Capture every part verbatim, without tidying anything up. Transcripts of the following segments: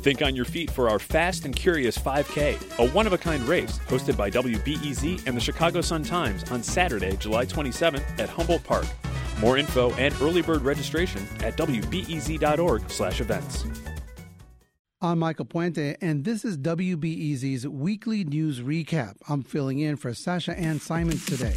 Think on your feet for our Fast and Curious five K, a one-of-a-kind race hosted by W B E Z and the Chicago Sun-Times on Saturday, July twenty-seventh at Humboldt Park. More info and early bird registration at w b e z dot org slash events. I'm Michael Puente, and this is W B E Z's Weekly News Recap. I'm filling in for Sasha Ann Simons today.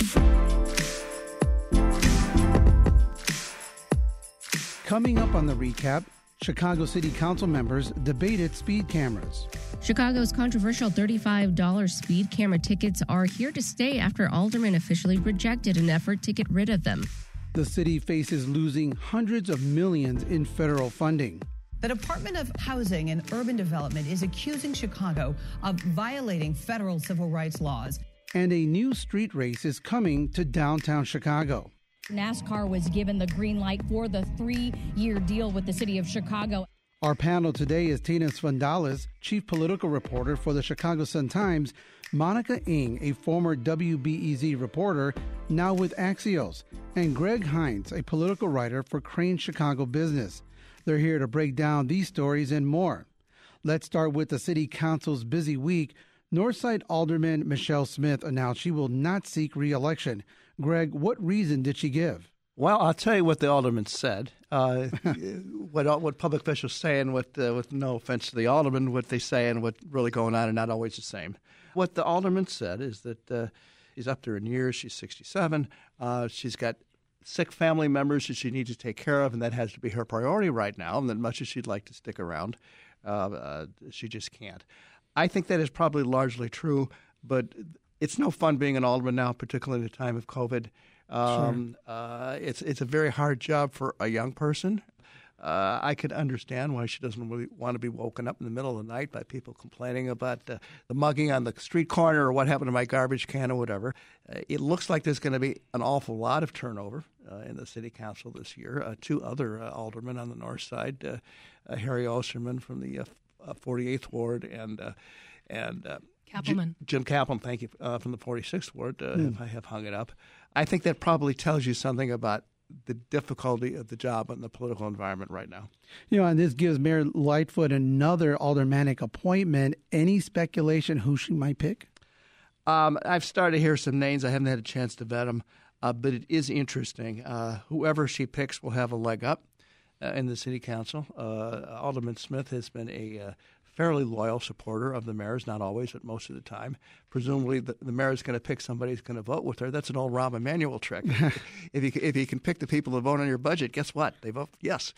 Coming up on the recap, Chicago City Council members debated speed cameras. Chicago's controversial thirty-five dollars speed camera tickets are here to stay after aldermen officially rejected an effort to get rid of them. The city faces losing hundreds of millions in federal funding. The Department of Housing and Urban Development is accusing Chicago of violating federal civil rights laws. And a new street race is coming to downtown Chicago. NASCAR was given the green light for the three-year deal with the city of Chicago. Our panel today is Tina Svandales, chief political reporter for the Chicago Sun-Times, Monica Ng, a former W B E Z reporter, now with Axios, and Greg Hines, a political writer for Crane Chicago Business. They're here to break down these stories and more. Let's start with the city council's busy week. Northside Alderman Michelle Smith announced she will not seek re-election. Greg, what reason did she give? Well, I'll tell you what the alderman said. Uh, what what public officials say, and what, uh, with no offense to the alderman, what they say and what's really going on are not always the same. What the alderman said is that uh, she's up there in years. She's sixty-seven. Uh, she's got sick family members that she needs to take care of, and that has to be her priority right now. And that much as she'd like to stick around, uh, uh, she just can't. I think that is probably largely true, but it's no fun being an alderman now, particularly in the time of COVID. Um, sure. uh, it's it's a very hard job for a young person. Uh, I could understand why she doesn't really want to be woken up in the middle of the night by people complaining about uh, the mugging on the street corner or what happened to my garbage can or whatever. Uh, it looks like there's going to be an awful lot of turnover uh, in the city council this year. Uh, two other uh, aldermen on the north side, uh, uh, Harry Osterman from the uh, uh, forty-eighth Ward and uh, and uh, Kappelman. J- Jim Kappelman, thank you, uh, from the forty-sixth Ward, uh, mm. if I have hung it up. I think that probably tells you something about the difficulty of the job in the political environment right now. You know, and this gives Mayor Lightfoot another aldermanic appointment. Any speculation who she might pick? Um, I've started to hear some names. I haven't had a chance to vet them, uh, but it is interesting. Uh, whoever she picks will have a leg up uh, in the city council. Uh, Alderman Smith has been a uh, fairly loyal supporter of the mayor's, not always, but most of the time. Presumably, the, the mayor is going to pick somebody who's going to vote with her. That's an old Rahm Emanuel trick. if you if you can pick the people that vote on your budget, guess what? They vote yes.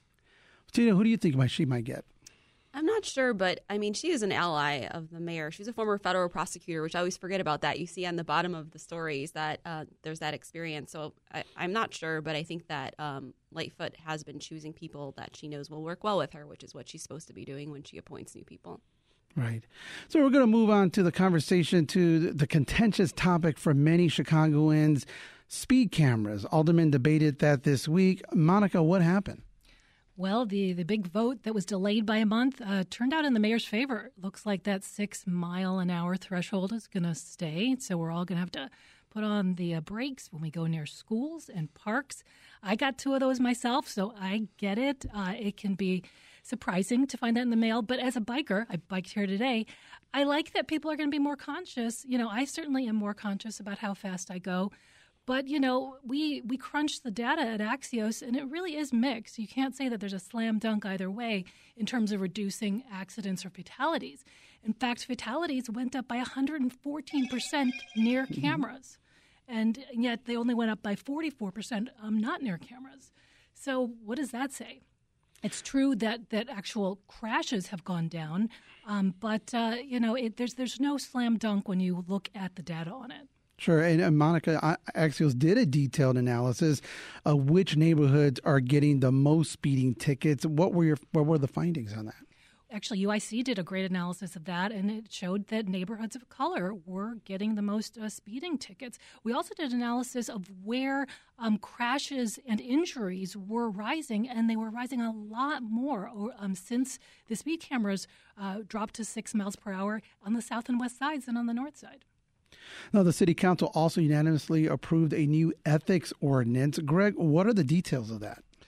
Tina, who do you think might she might get? I'm not sure, but I mean, she is an ally of the mayor. She's a former federal prosecutor, which I always forget about that. You see on the bottom of the stories that uh, there's that experience. So I, I'm not sure, but I think that um, Lightfoot has been choosing people that she knows will work well with her, which is what she's supposed to be doing when she appoints new people. Right. So we're going to move on to the conversation to the contentious topic for many Chicagoans, speed cameras. Aldermen debated that this week. Monica, what happened? Well, the, the big vote that was delayed by a month uh, turned out in the mayor's favor. Looks like that six mile an hour threshold is going to stay. So we're all going to have to put on the uh, brakes when we go near schools and parks. I got two of those myself, so I get it. Uh, it can be surprising to find that in the mail. But as a biker, I biked here today, I like that people are going to be more conscious. You know, I certainly am more conscious about how fast I go. But, you know, we, we crunched the data at Axios, and it really is mixed. You can't say that there's a slam dunk either way in terms of reducing accidents or fatalities. In fact, fatalities went up by one hundred fourteen percent near cameras, and yet they only went up by forty-four percent um, not near cameras. So what does that say? It's true that, that actual crashes have gone down, um, but, uh, you know, it, there's there's no slam dunk when you look at the data on it. Sure. And uh, Monica, Axios did a detailed analysis of which neighborhoods are getting the most speeding tickets. What were your what were the findings on that? Actually, U I C did a great analysis of that, and it showed that neighborhoods of color were getting the most uh, speeding tickets. We also did analysis of where um, crashes and injuries were rising, and they were rising a lot more um, since the speed cameras uh, dropped to six miles per hour on the south and west sides than on the north side. Now, the City Council also unanimously approved a new ethics ordinance. Greg, what are the details of that?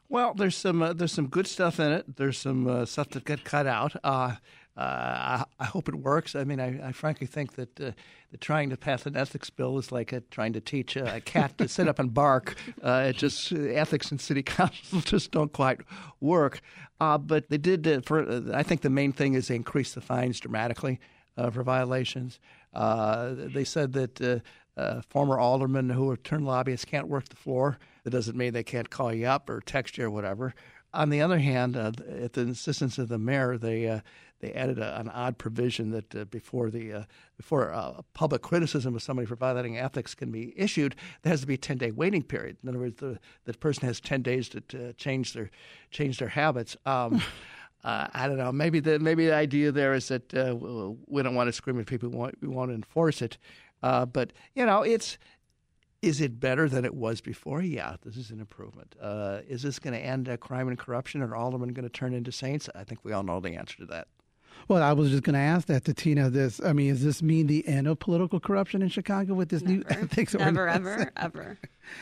Well, there's some uh, there's some good stuff in it. There's some uh, stuff that got cut out. Uh, uh, I, I hope it works. I mean, I, I frankly think that, uh, that trying to pass an ethics bill is like a, trying to teach a, a cat to sit up and bark. Uh, it just ethics in city council just don't quite work. Uh, but they did. Uh, for uh, I think the main thing is they increased the fines dramatically uh, for violations. Uh, they said that. Uh, Uh, former aldermen who are turned lobbyists can't work the floor. That doesn't mean they can't call you up or text you or whatever. On the other hand, uh, at the insistence of the mayor, they uh, they added a, an odd provision that uh, before the uh, before uh, public criticism of somebody for violating ethics can be issued, there has to be a ten-day waiting period. In other words, the the person has ten days to, to change their change their habits. Um, uh, I don't know. Maybe the maybe the idea there is that uh, we don't want to scream at people. We want, we want to enforce it. Uh, but, you know, it's is it better than it was before? Yeah, this is an improvement. Uh, is this going to end uh, crime and corruption? Are aldermen going to turn into saints? I think we all know the answer to that. Well, I was just going to ask that to Tina. This, I mean, does this mean the end of political corruption in Chicago with this Never. new ethics Never, ordinance? ever, ever.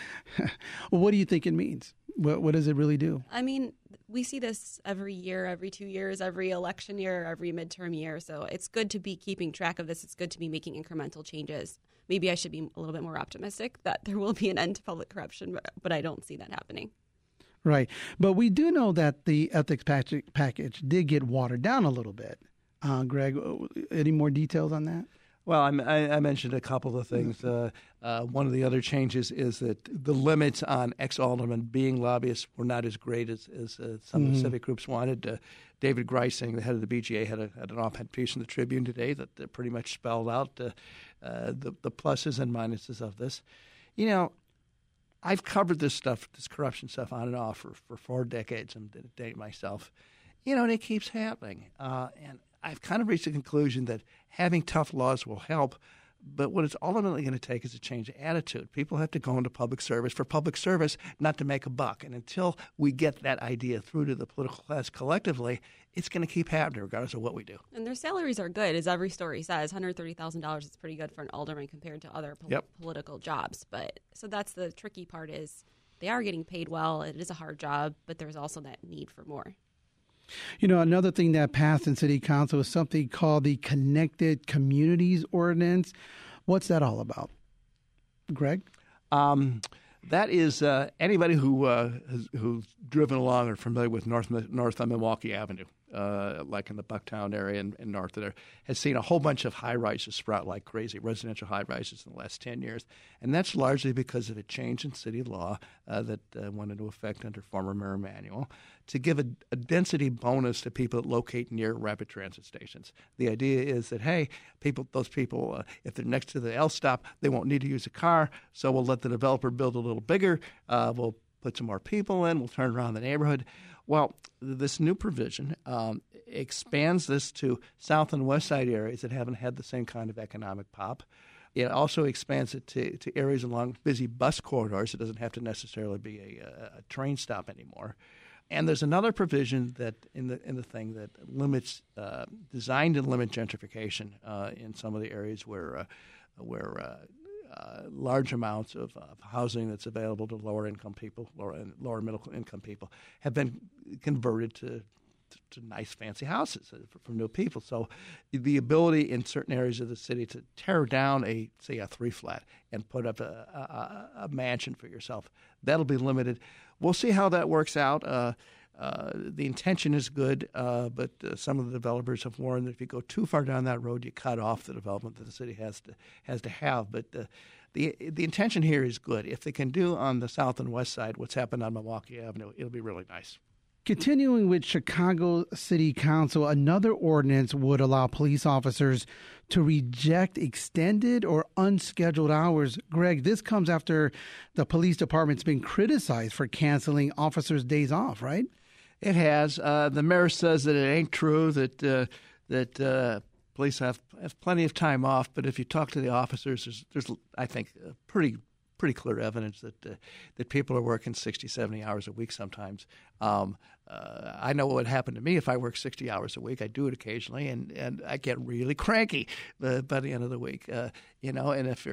Well, what do you think it means? What, what does it really do? I mean, we see this every year, every two years, every election year, every midterm year. So it's good to be keeping track of this. It's good to be making incremental changes. Maybe I should be a little bit more optimistic that there will be an end to public corruption, but, but I don't see that happening. Right. But we do know that the ethics package, package did get watered down a little bit. Uh, Greg, any more details on that? Well, I, I mentioned a couple of things. Uh, uh, one of the other changes is that the limits on ex-aldermen being lobbyists were not as great as, as uh, some mm-hmm. of the civic groups wanted. Uh, David Greising, the head of the B G A, had, a, had an op-ed piece in the Tribune today that, that pretty much spelled out uh, uh, the, the pluses and minuses of this. You know, I've covered this stuff, this corruption stuff, on and off for, for four decades. I'm going to date myself. You know, and it keeps happening. Uh, and I've kind of reached the conclusion that having tough laws will help, but what it's ultimately going to take is a change of attitude. People have to go into public service for public service, not to make a buck. And until we get that idea through to the political class collectively, it's going to keep happening regardless of what we do. And their salaries are good, as every story says. one hundred thirty thousand dollars is pretty good for an alderman compared to other po- yep. political jobs. But so that's the tricky part is they are getting paid well. It is a hard job, but there's also that need for more. You know, another thing that passed in City Council is something called the Connected Communities Ordinance. What's that all about? Greg? Um, that is uh, anybody who uh, has, who's driven along or familiar with North North on Milwaukee Avenue, uh, like in the Bucktown area and, and north of there, has seen a whole bunch of high-rises sprout like crazy, residential high-rises in the last ten years. And that's largely because of a change in city law uh, that uh, went into effect under former Mayor Emanuel to give a, a density bonus to people that locate near rapid transit stations. The idea is that, hey, people, those people, uh, if they're next to the L stop, they won't need to use a car, so we'll let the developer build a little bigger. Uh, we'll put some more people in. We'll turn around the neighborhood. Well, this new provision um, expands this to south and west side areas that haven't had the same kind of economic pop. It also expands it to, to areas along busy bus corridors. It doesn't have to necessarily be a, a train stop anymore. And there's another provision that in the in the thing that limits, uh, designed to limit gentrification uh, in some of the areas where uh, where uh, uh, large amounts of, of housing that's available to lower income people, lower lower middle income people, have been converted to. to nice, fancy houses for, for new people. So the ability in certain areas of the city to tear down a, say, a three-flat and put up a, a, a mansion for yourself, that'll be limited. We'll see how that works out. Uh, uh, the intention is good, uh, but uh, some of the developers have warned that if you go too far down that road, you cut off the development that the city has to has to have. But uh, the the intention here is good. If they can do on the south and west side what's happened on Milwaukee Avenue, it'll be really nice. Continuing with Chicago City Council, another ordinance would allow police officers to reject extended or unscheduled hours. Greg, this comes after the police department's been criticized for canceling officers' days off, right? It has. Uh, the mayor says that it ain't true, that uh, that uh, police have, have plenty of time off, but if you talk to the officers, there's, there's I think, uh, pretty pretty clear evidence that uh, that people are working sixty, seventy hours a week sometimes. Um, uh, I know what would happen to me if I work sixty hours a week. I do it occasionally, and, and I get really cranky uh, by the end of the week. Uh, you know, and if you're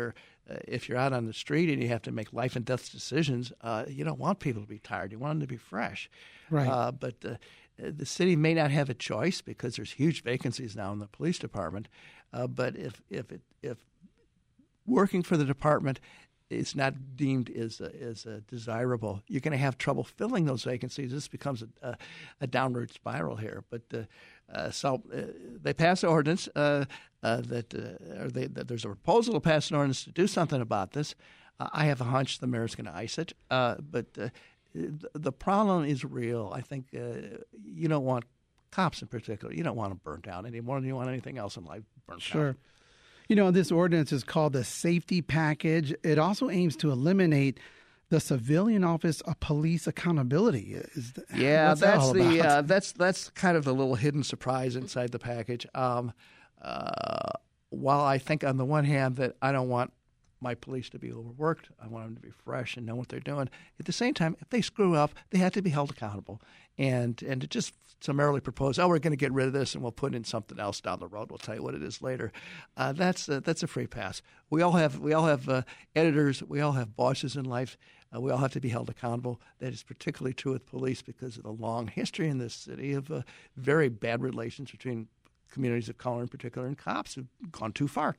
uh, if you're out on the street and you have to make life and death decisions, uh, you don't want people to be tired. You want them to be fresh. Right. Uh, but uh, the city may not have a choice because there's huge vacancies now in the police department. Uh, but if if it, if working for the department is not deemed as uh, as uh, desirable, you're going to have trouble filling those vacancies. This becomes a, a, a downward spiral here. But uh, uh, so uh, they passed an ordinance uh, uh, that, uh, or they, that there's a proposal to pass an ordinance to do something about this. Uh, I have a hunch the mayor's going to ice it. Uh, but uh, the problem is real. I think uh, you don't want cops in particular. You don't want them burnt out any more than you want anything else in life burnt out. Sure. You know, this ordinance is called the Safety Package. It also aims to eliminate the Civilian Office of Police Accountability. Is the, yeah, what's that that's all the about? uh, that's that's kind of the little hidden surprise inside the package. Um, uh, while I think on the one hand that I don't want my police to be overworked, I want them to be fresh and know what they're doing. At the same time, if they screw up, they have to be held accountable. And and to just summarily propose, oh, we're going to get rid of this and we'll put in something else down the road. We'll tell you what it is later. Uh, that's uh, that's a free pass. We all have we all have uh, editors. We all have bosses in life. Uh, we all have to be held accountable. That is particularly true with police because of the long history in this city of uh, very bad relations between communities of color in particular and cops who've gone too far.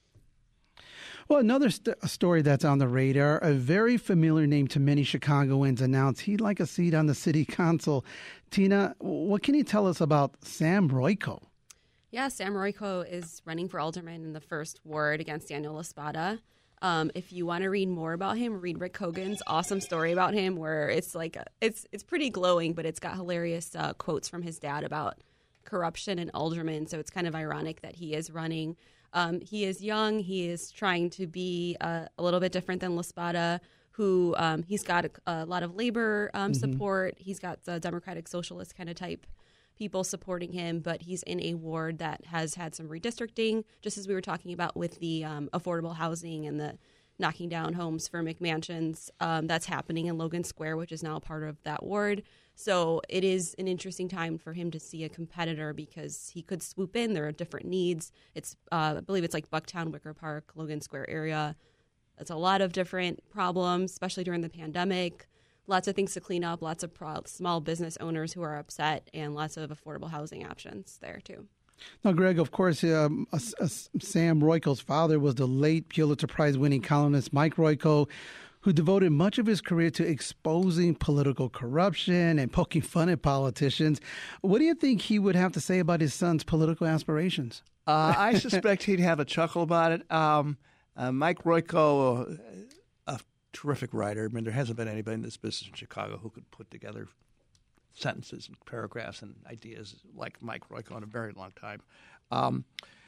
Well, another st- story that's on the radar, a very familiar name to many Chicagoans announced he'd like a seat on the city council. Tina, what can you tell us about Sam Royko? Yeah, Sam Royko is running for alderman in the first ward against Daniel Laspada. Um, if you want to read more about him, read Rick Hogan's awesome story about him, where it's like a, it's it's pretty glowing, but it's got hilarious uh, quotes from his dad about corruption and aldermen. So it's kind of ironic that he is running. Um, he is young. He is trying to be uh, a little bit different than Laspada, who um, he's got a, a lot of labor um, mm-hmm. support. He's got the Democratic Socialist kind of type people supporting him, but he's in a ward that has had some redistricting, just as we were talking about with the um, affordable housing and the knocking down homes for McMansions. Um, that's happening in Logan Square, which is now a part of that ward. So it is an interesting time for him to see a competitor because he could swoop in. There are different needs. It's, uh, I believe it's like Bucktown, Wicker Park, Logan Square area. It's a lot of different problems, especially during the pandemic. Lots of things to clean up, lots of pro- small business owners who are upset, and lots of affordable housing options there, too. Now, Greg, of course, um, uh, uh, Sam Royko's father was the late Pulitzer Prize-winning columnist Mike Royko, who devoted much of his career to exposing political corruption and poking fun at politicians. What do you think he would have to say about his son's political aspirations? Uh, I suspect he'd have a chuckle about it. Um, uh, Mike Royko, uh, a terrific writer. I mean, there hasn't been anybody in this business in Chicago who could put together sentences and paragraphs and ideas like Mike Royko in a very long time. Um,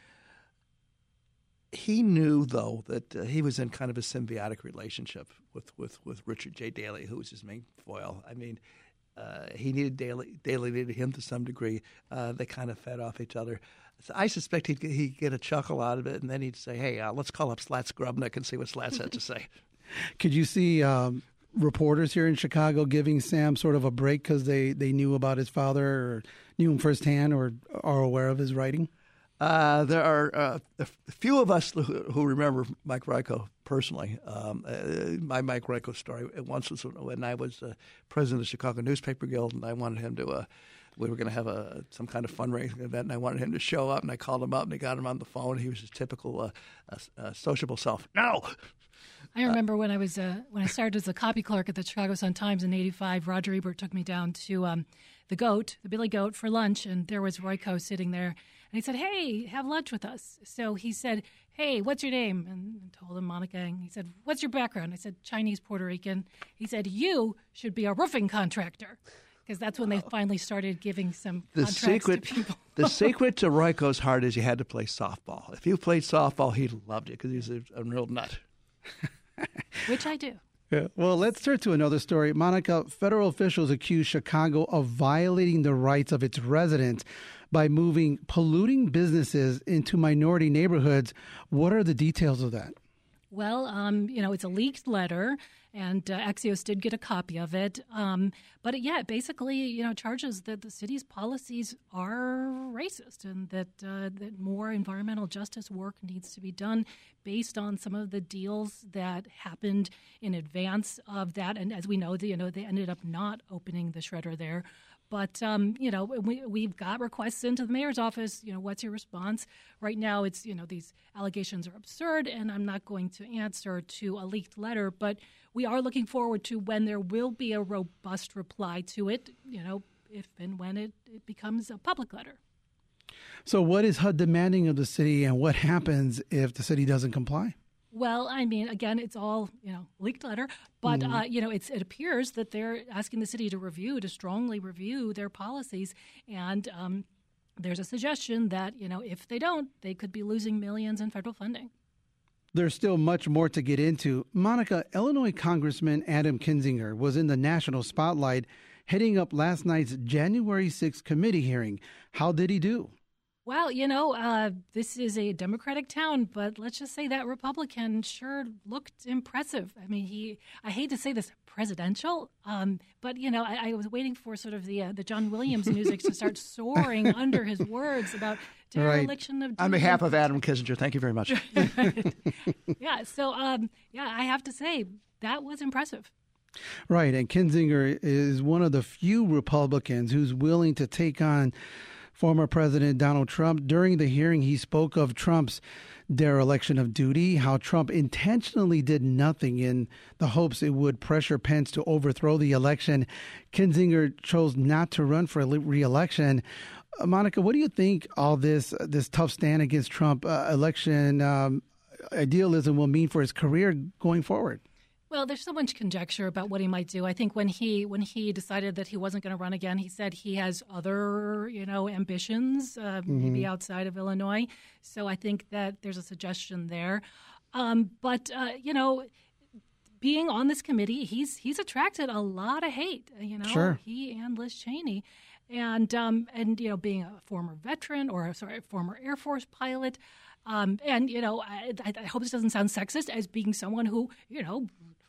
he knew, though, that uh, he was in kind of a symbiotic relationship with, with, with Richard J. Daley, who was his main foil. I mean, uh, he needed Daley, Daley needed him to some degree. Uh, they kind of fed off each other. So I suspect he'd, he'd get a chuckle out of it, and then he'd say, hey, uh, let's call up Slats Grubnick and see what Slats had to say. Could you see um, reporters here in Chicago giving Sam sort of a break because they, they knew about his father or knew him firsthand or are aware of his writing? Uh, there are uh, a few of us who, who remember Mike Royko personally. Um, uh, my Mike Royko story once was when I was uh, president of the Chicago Newspaper Guild, and I wanted him to uh, – we were going to have a some kind of fundraising event, and I wanted him to show up, and I called him up, and I got him on the phone. He was his typical uh, uh, uh, sociable self. No! I remember when I was uh, when I started as a copy clerk at the Chicago Sun-Times in eighty-five, Roger Ebert took me down to um, the Goat, the Billy Goat, for lunch, and there was Royko sitting there. And he said, hey, have lunch with us. So he said, hey, what's your name? And I told him Monica. And he said, what's your background? I said, Chinese, Puerto Rican. He said, you should be a roofing contractor. Because that's when they finally started giving some the contracts secret, to people. The secret to Royko's heart is you had to play softball. If you played softball, he loved you because he was a, a real nut. Which I do. Yeah. Well, let's turn to another story. Monica, federal officials accuse Chicago of violating the rights of its residents by moving polluting businesses into minority neighborhoods. What are the details of that? Well, um, you know, it's a leaked letter, and uh, Axios did get a copy of it. Um, but it, yeah, it basically, you know, charges that the city's policies are racist and that uh, that more environmental justice work needs to be done based on some of the deals that happened in advance of that. And as we know, you know, they ended up not opening the shredder there. But, um, you know, we, we've got requests into the mayor's office. You know, what's your response? Right now, it's, you know, these allegations are absurd, and I'm not going to answer to a leaked letter. But we are looking forward to when there will be a robust reply to it, you know, if and when it, it becomes a public letter. So what is H U D demanding of the city, and what happens if the city doesn't comply? Well, I mean, again, it's all, you know, leaked letter, but, mm. uh, you know, it's, it appears that they're asking the city to review, to strongly review their policies. And um, there's a suggestion that, you know, if they don't, they could be losing millions in federal funding. There's still much more to get into. Monica, Illinois Congressman Adam Kinzinger was in the national spotlight heading up last night's January sixth committee hearing. How did he do? Well, you know, uh, this is a Democratic town, but let's just say that Republican sure looked impressive. I mean, he, I hate to say this, presidential, um, but, you know, I, I was waiting for sort of the uh, the John Williams music to start soaring under his words about dereliction right. of... On behalf of Adam Kinzinger, thank you very much. yeah, so, um, yeah, I have to say, that was impressive. Right, and Kinzinger is one of the few Republicans who's willing to take on former President Donald Trump. During the hearing, he spoke of Trump's dereliction of duty, how Trump intentionally did nothing in the hopes it would pressure Pence to overthrow the election. Kinzinger chose not to run for re-election. Uh, Monica, what do you think all this this tough stand against Trump uh, election um, idealism will mean for his career going forward? Well, there's so much conjecture about what he might do. I think when he when he decided that he wasn't going to run again, he said he has other, you know, ambitions, uh, mm-hmm. maybe outside of Illinois. So I think that there's a suggestion there. Um, but, uh, you know, being on this committee, he's he's attracted a lot of hate, you know, sure. he and Liz Cheney. And, um, and you know, being a former veteran or, sorry, a former Air Force pilot, um, and, you know, I, I hope this doesn't sound sexist, as being someone who, you know,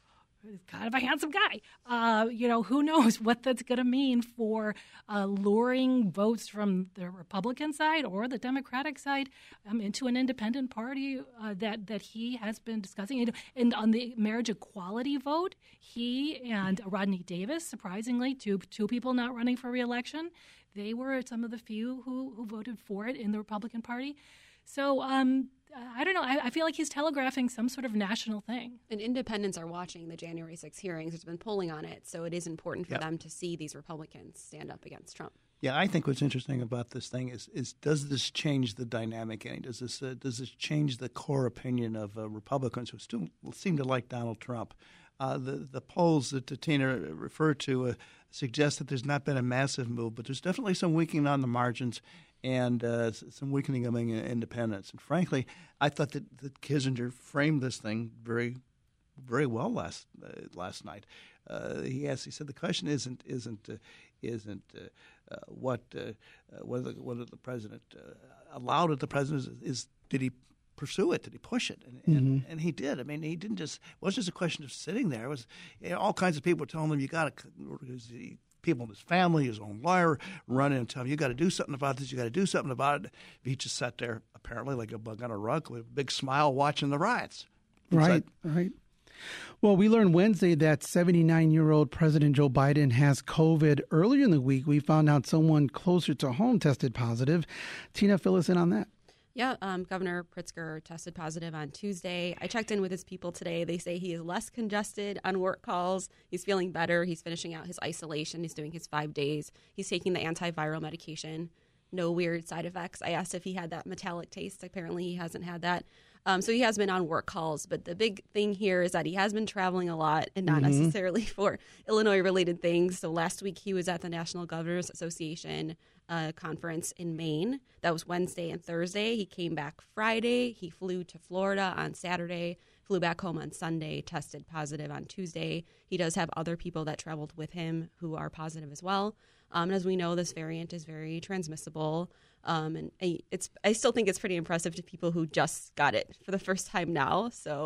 kind of a handsome guy. Uh, you know, who knows what that's going to mean for uh, luring votes from the Republican side or the Democratic side um, into an independent party uh, that, that he has been discussing. And, and on the marriage equality vote, he and Rodney Davis, surprisingly, two two people not running for re-election, they were some of the few who, who voted for it in the Republican Party. So, um, I don't know. I, I feel like he's telegraphing some sort of national thing. And independents are watching the January sixth hearings. There's been polling on it, so it is important for yep. them to see these Republicans stand up against Trump. Yeah, I think what's interesting about this thing is, is does this change the dynamic any? Does this uh, does this change the core opinion of uh, Republicans who still seem to like Donald Trump? Uh, the the polls that Tina referred to uh, suggest that there's not been a massive move, but there's definitely some weakening on the margins and uh, some weakening among independents. And frankly, I thought that, that Kinzinger framed this thing very, very well last uh, last night. Uh, he asked, he said, the question isn't isn't uh, isn't uh, uh, what uh, whether whether the president uh, allowed it. The president is, is did he pursue it? Did he push it? And, mm-hmm. and and he did. I mean, he didn't just. It wasn't just a question of sitting there. It was you know, all kinds of people were telling him you got to. People in his family, his own lawyer, run in and tell him, you got to do something about this, you got to do something about it. He just sat there, apparently, like a bug on a rug with a big smile watching the riots. Right, like, right. Well, we learned Wednesday that seventy-nine-year-old President Joe Biden has COVID. Earlier in the week, we found out someone closer to home tested positive. Tina, fill us in on that. Yeah, um, Governor Pritzker tested positive on Tuesday. I checked in with his people today. They say he is less congested on work calls. He's feeling better. He's finishing out his isolation. He's doing his five days. He's taking the antiviral medication. No weird side effects. I asked if he had that metallic taste. Apparently he hasn't had that. Um, so he has been on work calls. But the big thing here is that he has been traveling a lot and not mm-hmm. necessarily for Illinois-related things. So last week he was at the National Governors Association uh, conference in Maine. That was Wednesday and Thursday. He came back Friday. He flew to Florida on Saturday, flew back home on Sunday, tested positive on Tuesday. He does have other people that traveled with him who are positive as well. Um, and as we know, this variant is very transmissible. Um, and I, it's I still think it's pretty impressive to people who just got it for the first time now. So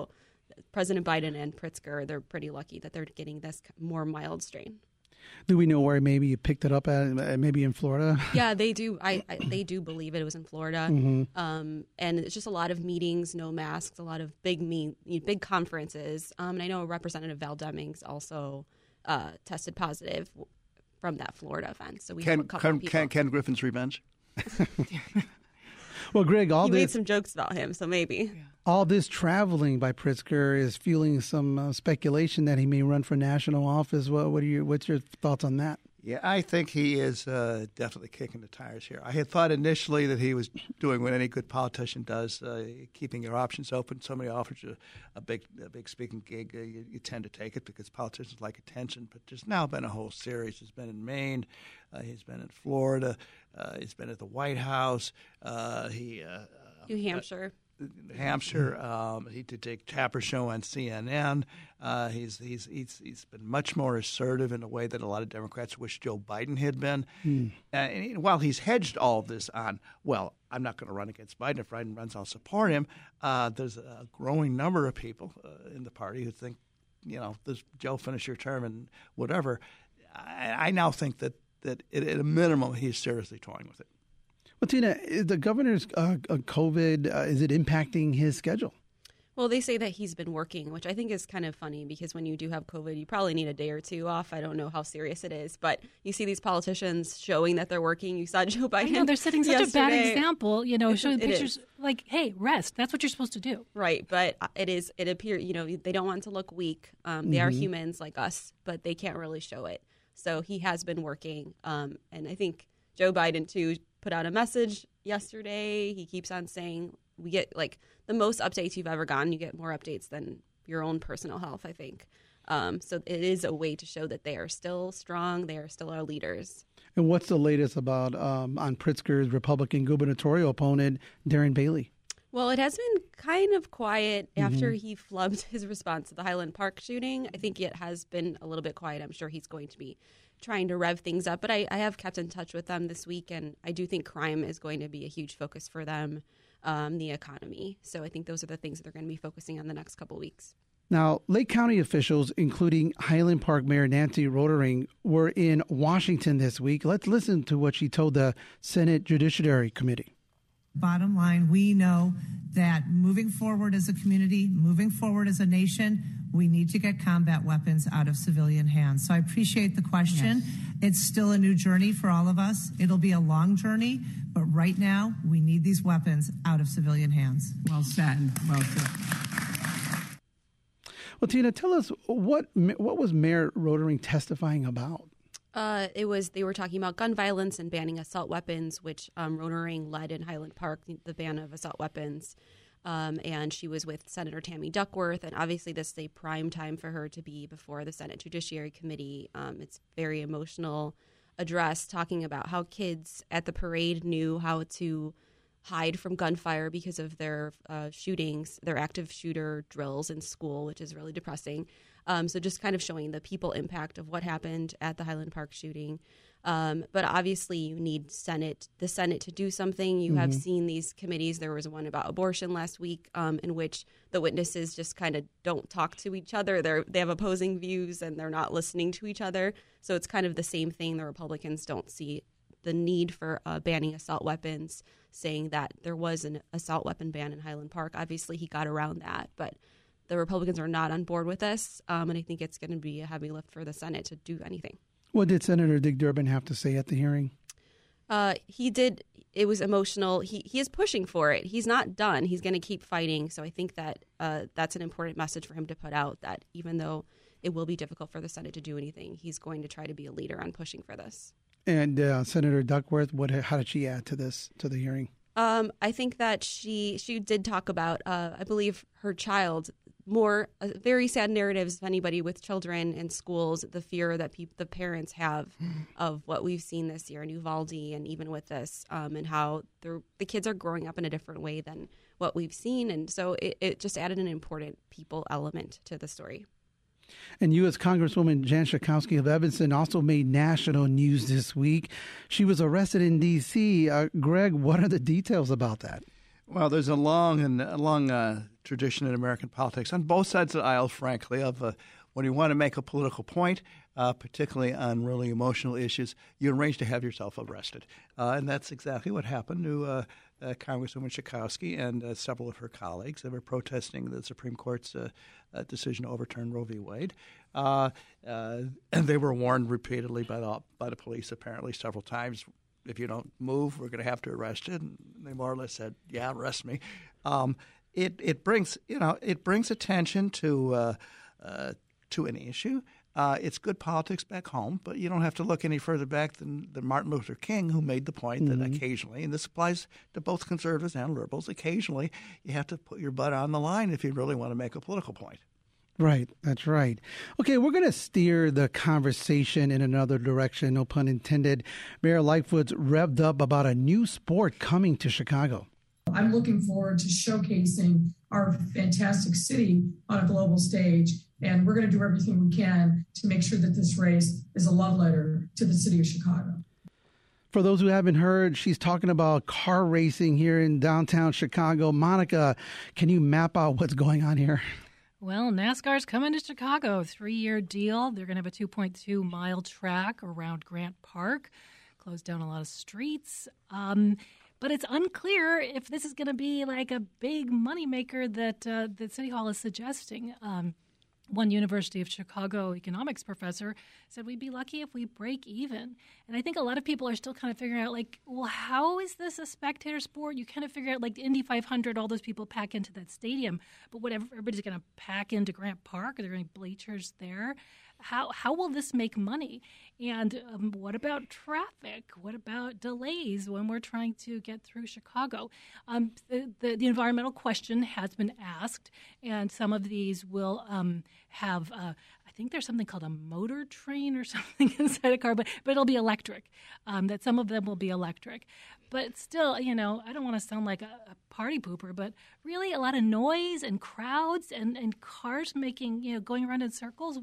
President Biden and Pritzker, they're pretty lucky that they're getting this more mild strain. Do we know where maybe you picked it up at? Maybe in Florida? Yeah, they do. I, I they do believe it was in Florida, mm-hmm. um, and it's just a lot of meetings, no masks, a lot of big mean, big conferences. Um, and I know Representative Val Demings also uh, tested positive from that Florida event. So we Ken, have a couple Ken, of people. Ken, Ken Griffin's revenge. Well, Greg, all you this made some jokes about him, so maybe. Yeah. All this traveling by Pritzker is fueling some uh, speculation that he may run for national office. What, what are your what's your thoughts on that? Yeah, I think he is uh, definitely kicking the tires here. I had thought initially that he was doing what any good politician does, uh, keeping your options open. Somebody offers you a big, a big speaking gig, uh, you, you tend to take it because politicians like attention. But there's now been a whole series. He's been in Maine, uh, he's been in Florida, uh, he's been at the White House. Uh, he uh, New Hampshire. Uh, New Hampshire. Um, he did a Tapper show on C N N. Uh, he's he's he's he's been much more assertive in a way that a lot of Democrats wish Joe Biden had been. Mm. Uh, and while he's hedged all of this on, well, I'm not going to run against Biden. If Biden runs, I'll support him. Uh, there's a growing number of people uh, in the party who think, you know, this Joe finish your term and whatever. I, I now think that that at a minimum he's seriously toying with it. Well, Tina, the governor's uh, COVID, uh, is it impacting his schedule? Well, they say that he's been working, which I think is kind of funny because when you do have COVID, you probably need a day or two off. I don't know how serious it is, but you see these politicians showing that they're working. You saw Joe Biden. I know, they're setting such yesterday. a bad example, you know, it, showing it pictures is. like, hey, rest. That's what you're supposed to do. Right, but it is. It appears, you know, they don't want to look weak. Um, they mm-hmm. are humans like us, but they can't really show it. So he has been working, um, and I think Joe Biden, too, put out a message yesterday. He keeps on saying we get like the most updates you've ever gotten. You get more updates than your own personal health, I think. Um, so it is a way to show that they are still strong. They are still our leaders. And what's the latest about um, on Pritzker's Republican gubernatorial opponent, Darren Bailey? Well, it has been kind of quiet after mm-hmm. he flubbed his response to the Highland Park shooting. I think it has been a little bit quiet. I'm sure he's going to be trying to rev things up. But I, I have kept in touch with them this week, and I do think crime is going to be a huge focus for them, um, the economy. So I think those are the things that they're going to be focusing on the next couple of weeks. Now, Lake County officials, including Highland Park Mayor Nancy Rotering, were in Washington this week. Let's listen to what she told the Senate Judiciary Committee. Bottom line, we know that moving forward as a community, moving forward as a nation, we need to get combat weapons out of civilian hands. So I appreciate the question. Yes. It's still a new journey for all of us. It'll be a long journey, but right now we need these weapons out of civilian hands. Well said. Well said. Well, Tina, tell us what what was Mayor Rotering testifying about? Uh, it was they were talking about gun violence and banning assault weapons, which um, Rotering led in Highland Park, the ban of assault weapons. Um, and she was with Senator Tammy Duckworth, and obviously this is a prime time for her to be before the Senate Judiciary Committee. Um, it's a very emotional address talking about how kids at the parade knew how to hide from gunfire because of their uh, shootings, their active shooter drills in school, which is really depressing. Um, so just kind of showing the people impact of what happened at the Highland Park shooting. Um, but obviously you need Senate, the Senate to do something. You mm-hmm. have seen these committees. There was one about abortion last week um, in which the witnesses just kind of don't talk to each other. They're, they have opposing views and they're not listening to each other. So it's kind of the same thing. The Republicans don't see the need for uh, banning assault weapons, saying that there was an assault weapon ban in Highland Park. Obviously he got around that, but the Republicans are not on board with this, um, and I think it's going to be a heavy lift for the Senate to do anything. What did Senator Dick Durbin have to say at the hearing? Uh, he did. It was emotional. He he is pushing for it. He's not done. He's going to keep fighting. So I think that uh, that's an important message for him to put out, that even though it will be difficult for the Senate to do anything, he's going to try to be a leader on pushing for this. And uh, Senator Duckworth, what? How did she add to this, to the hearing? Um, I think that she she did talk about, uh, I believe, her child. More uh, very sad narratives of anybody with children in schools, the fear that pe- the parents have of what we've seen this year in Uvalde and even with this, um, and how the kids are growing up in a different way than what we've seen. And so it, it just added an important people element to the story. And U S Congresswoman Jan Schakowsky of Evanston also made national news this week. She was arrested in D C Uh, Greg, what are the details about that? Well, there's a long and a long uh, tradition in American politics on both sides of the aisle, frankly, of uh, when you want to make a political point, uh, particularly on really emotional issues, you arrange to have yourself arrested. Uh, and that's exactly what happened to uh, uh, Congresswoman Schakowsky and uh, several of her colleagues that were protesting the Supreme Court's uh, uh, decision to overturn Roe v. Wade. Uh, uh, and they were warned repeatedly by the, by the police, apparently, several times. If you don't move, we're going to have to arrest you. And they more or less said, yeah, arrest me. Um, it, it brings, you know, it brings attention to uh, uh, to an issue. Uh, it's good politics back home, but you don't have to look any further back than, than Martin Luther King, who made the point mm-hmm. that occasionally, and this applies to both conservatives and liberals, occasionally you have to put your butt on the line if you really want to make a political point. Right, that's right. Okay, we're going to steer the conversation in another direction, no pun intended. Mayor Lightfoot's revved up about a new sport coming to Chicago. I'm looking forward to showcasing our fantastic city on a global stage, and we're going to do everything we can to make sure that this race is a love letter to the city of Chicago. For those who haven't heard, she's talking about car racing here in downtown Chicago. Monica, can you map out what's going on here? Well, NASCAR's coming to Chicago, three-year deal. They're going to have a two point two mile track around Grant Park, close down a lot of streets. Um, but it's unclear if this is going to be like a big moneymaker that uh, that City Hall is suggesting. Um, one University of Chicago economics professor said we'd be lucky if we break even. And I think a lot of people are still kind of figuring out, like, well, how is this a spectator sport? You kind of figure out, like, the Indy five hundred, all those people pack into that stadium. But what, everybody's going to pack into Grant Park? Are there any bleachers there? How how will this make money? And um, what about traffic? What about delays when we're trying to get through Chicago? Um, the, the, the environmental question has been asked, and some of these will um, have, uh, I think there's something called a motor train or something inside a car, but, but it'll be electric, um, that some of them will be electric. But still, you know, I don't want to sound like a, a party pooper, but really a lot of noise and crowds and, and cars making, you know, going around in circles.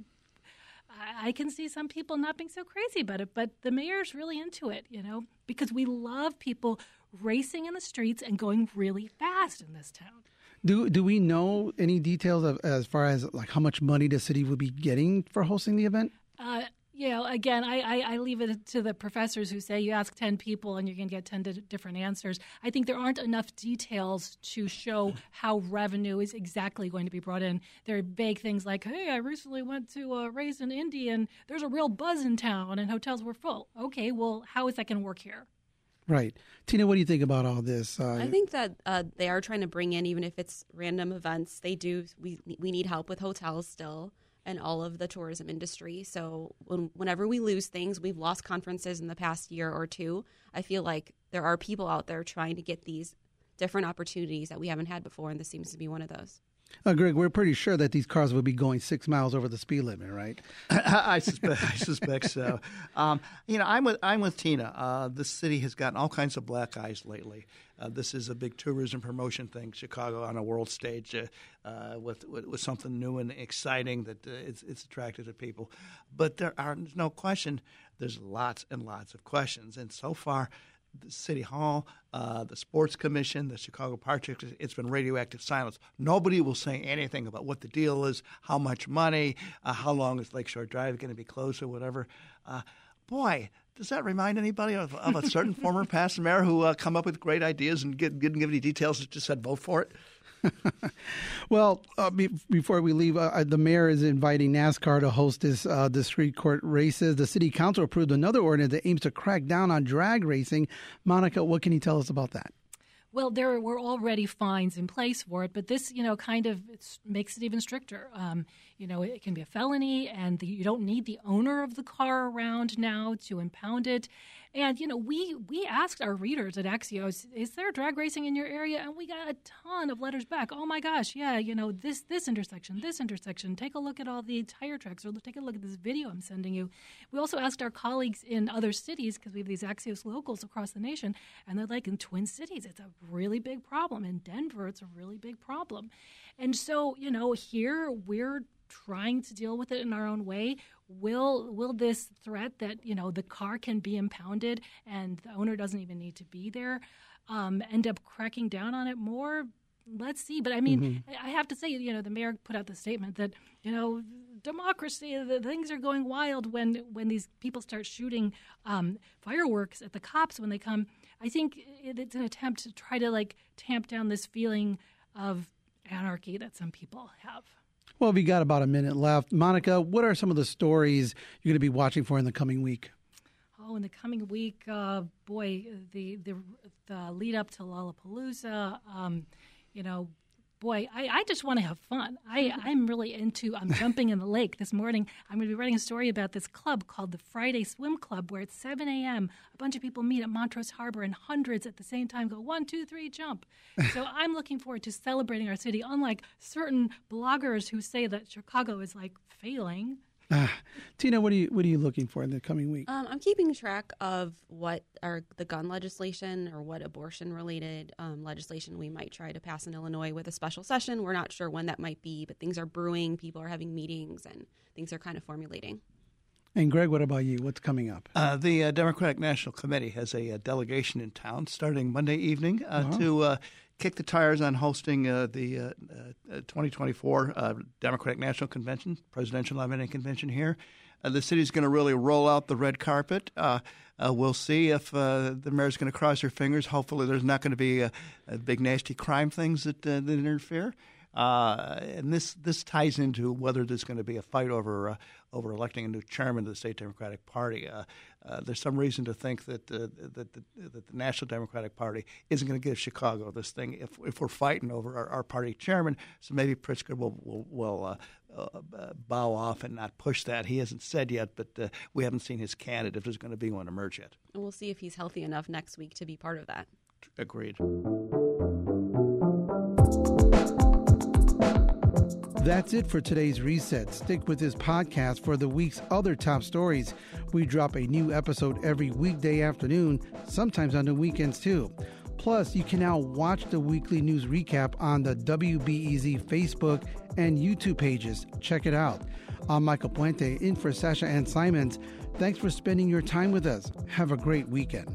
I can see some people not being so crazy about it, but the mayor's really into it, you know, because we love people racing in the streets and going really fast in this town. Do do we know any details of as far as like how much money the city will be getting for hosting the event? Uh, you know, again, I, I, I leave it to the professors who say you ask ten people and you're going to get ten different answers. I think there aren't enough details to show how revenue is exactly going to be brought in. There are vague things like, hey, I recently went to a race in Indy and there's a real buzz in town and hotels were full. Okay, well, how is that going to work here? Right. Tina, what do you think about all this? Uh, I think that uh, they are trying to bring in, even if it's random events, they do. We, we need help with hotels still and all of the tourism industry. So when, whenever we lose things, we've lost conferences in the past year or two. I feel like there are people out there trying to get these different opportunities that we haven't had before, and this seems to be one of those. Uh, Greg, we're pretty sure that these cars will be going six miles over the speed limit, right? I suspect, I suspect so. Um, you know, I'm with I'm with Tina. Uh, this city has gotten all kinds of black eyes lately. Uh, this is a big tourism promotion thing. Chicago on a world stage uh, uh, with, with with something new and exciting that uh, it's it's attractive to people. But there are there's no question. There's lots and lots of questions, and so far, the City Hall, uh, the Sports Commission, the Chicago Park District, it's been radioactive silence. Nobody will say anything about what the deal is, how much money, uh, how long is Lakeshore Drive going to be closed or whatever. Uh, boy, does that remind anybody of, of a certain former past mayor who uh, come up with great ideas and get, didn't give any details, just said vote for it? Well, uh, be, before we leave, uh, the mayor is inviting NASCAR to host this uh, the street court races. The city council approved another ordinance that aims to crack down on drag racing. Monica, what can you tell us about that? Well, there were already fines in place for it, but this, you know, kind of it's, makes it even stricter. Um, you know, it can be a felony, and the, you don't need the owner of the car around now to impound it. And, you know, we we asked our readers at Axios, is there drag racing in your area? And we got a ton of letters back. Oh, my gosh, yeah, you know, this this intersection, this intersection. Take a look at all the tire tracks, or take a look at this video I'm sending you. We also asked our colleagues in other cities, because we have these Axios locals across the nation, and they're like, in Twin Cities, it's a really big problem. In Denver, it's a really big problem. And so, you know, here we're trying to deal with it in our own way. Will will this threat that, you know, the car can be impounded and the owner doesn't even need to be there, um, end up cracking down on it more? Let's see. But I mean, mm-hmm. I have to say, you know, the mayor put out the statement that, you know, democracy, the things are going wild when, when these people start shooting um, fireworks at the cops when they come. I think it's an attempt to try to, like, tamp down this feeling of anarchy that some people have. Well, we got about a minute left. Monica, what are some of the stories you're going to be watching for in the coming week? Oh, in the coming week, uh, boy, the, the the lead up to Lollapalooza, um, you know, boy, I, I just want to have fun. I, I'm really into I'm jumping in the lake. This morning, I'm going to be writing a story about this club called the Friday Swim Club, where at seven a.m., a bunch of people meet at Montrose Harbor and hundreds at the same time go, one, two, three, jump. So I'm looking forward to celebrating our city, unlike certain bloggers who say that Chicago is, like, failing. Uh, Tina, what are you what are you looking for in the coming week? Um, I'm keeping track of what are the gun legislation or what abortion-related um, legislation we might try to pass in Illinois with a special session. We're not sure when that might be, but things are brewing. People are having meetings, and things are kind of formulating. And Greg, what about you? What's coming up? Uh, the uh, Democratic National Committee has a, a delegation in town starting Monday evening uh, uh-huh. to uh, kick the tires on hosting uh, the uh, uh, twenty twenty-four uh, Democratic National Convention, Presidential Nominating Convention here. Uh, the city's going to really roll out the red carpet. Uh, uh, we'll see if uh, the mayor's going to cross her fingers. Hopefully there's not going to be uh, uh, big, nasty crime things that, uh, that interfere. Uh, and this this ties into whether there's going to be a fight over uh, over electing a new chairman of the state Democratic Party. Uh, uh, there's some reason to think that uh, that, the, that the National Democratic Party isn't going to give Chicago this thing if if we're fighting over our, our party chairman. So maybe Pritzker will will, will uh, uh, bow off and not push that. He hasn't said yet, but uh, we haven't seen his candidate if there's going to be one emerge yet. And we'll see if he's healthy enough next week to be part of that. Agreed. That's it for today's Reset. Stick with this podcast for the week's other top stories. We drop a new episode every weekday afternoon, sometimes on the weekends too. Plus, you can now watch the weekly news recap on the W B E Z Facebook and YouTube pages. Check it out. I'm Michael Puente, in for Sasha Ann Simons. Thanks for spending your time with us. Have a great weekend.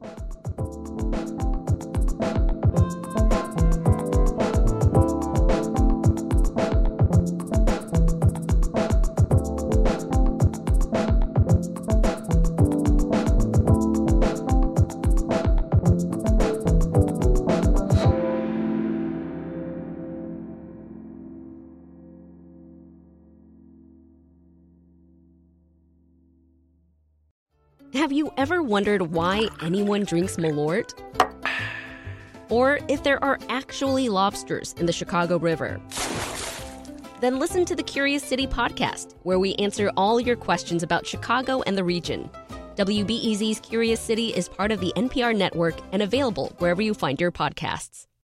Have you ever wondered why anyone drinks Malort? Or if there are actually lobsters in the Chicago River? Then listen to the Curious City podcast, where we answer all your questions about Chicago and the region. W B E Z's Curious City is part of the N P R network and available wherever you find your podcasts.